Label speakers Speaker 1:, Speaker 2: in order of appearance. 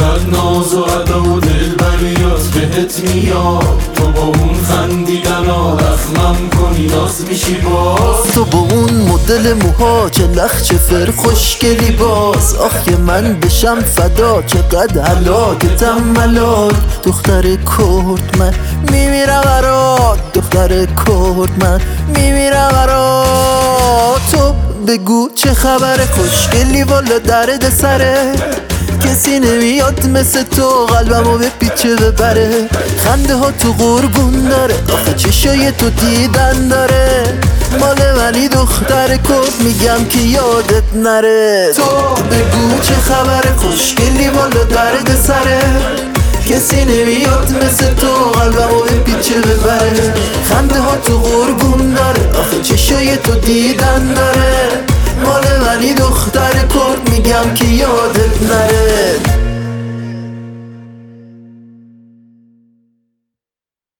Speaker 1: چقدر ناز و ادا و دلبریات بهت میاد. تو با اون خندیدنا رخمم کنی ناز میشی باز.
Speaker 2: تو با اون مدل موها چه لخچه فر خوشگلی باز. آخه من بشم فدا چقدر هلاکتم ملاک. دختر کرد من میمیرم برات، دختر کرد من میمیرم برات. تو بگو چه خبره خوشگلی والا درد سره. کسی نمیاد مثل تو قلبمو به پیچه ببره. خنده ها تو قربون داره، آخه چشای تو دیدن داره. مال منی دختر کرد میگم که یادت نره. تو بگو چه خبره خوشگلی والا درد سره. کسی نمیاد مثل تو قلبمو به پیچه ببره. خنده ها تو قربون داره، آخه چشای تو دیدن داره. مال منی دختر کرد میگم که یادت نره.